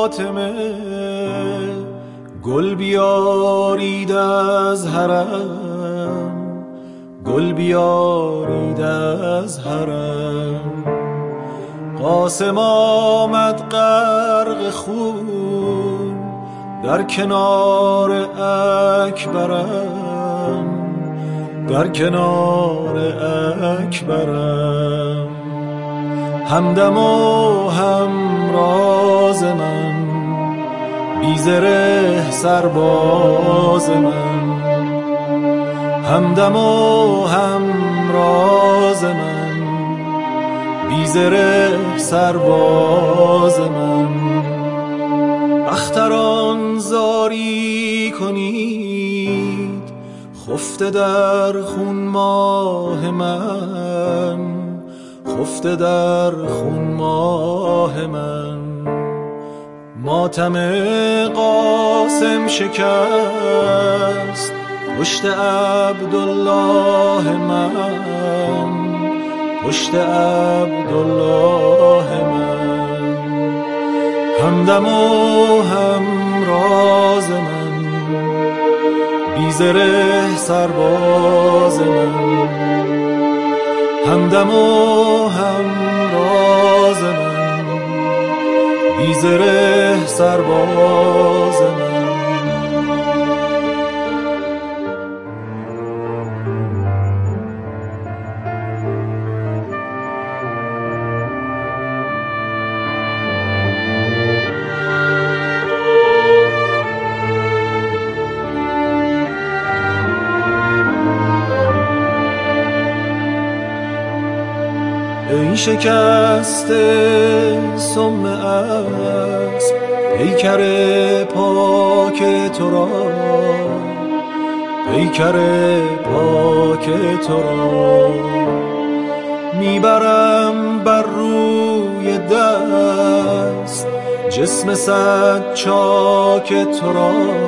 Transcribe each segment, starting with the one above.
فاطمه گل بیارید از حرم، گل بیارید از حرم. قاسم آمد غرق خون در کنار اکبرم، در کنار اکبرم. همدم و همراز من، بی زره سرباز من. همدم و همراز من، بی زره سرباز من. اختران زاری کنید خفته در خون ماه من، خفته در خون ماه من. ماتم قاسم شکست پشت عبدالله من، پشت عبدالله من. همدم و همراز من، بی زره سرباز من. همدم و همراز من، بی زره سرباز من. ای شکسته سم اسب پیکر پاک تو را، پیکر پاک تو را. میبرم بر روی دست جسم صد چاک تو را،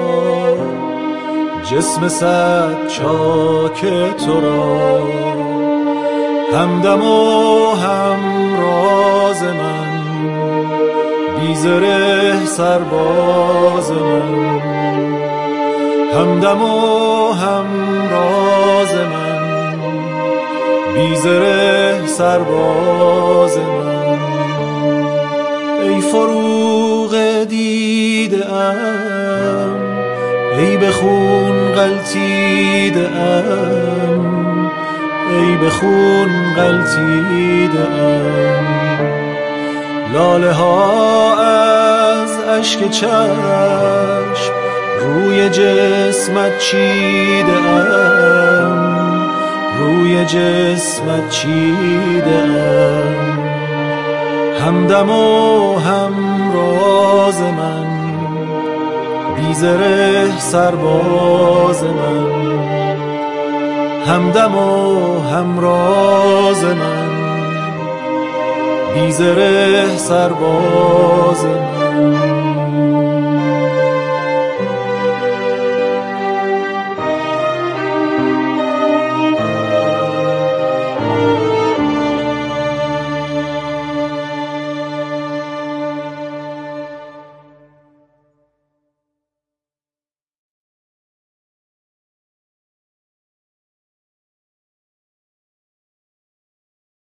جسم صد چاک تو را. همدم و همراز من، بی زره سرباز من. همدم و همراز من، بی زره سرباز من. ای فروغ دیده ام، ای به خون غلتیده ام، ای به خون غلتیده ام. لاله ها از اشک چشم روی جسمت چیده ام، روی جسمت چیده ام. همدم و همراز من، بی زره سرباز من. همدم و همراز من، بی زره سرباز من.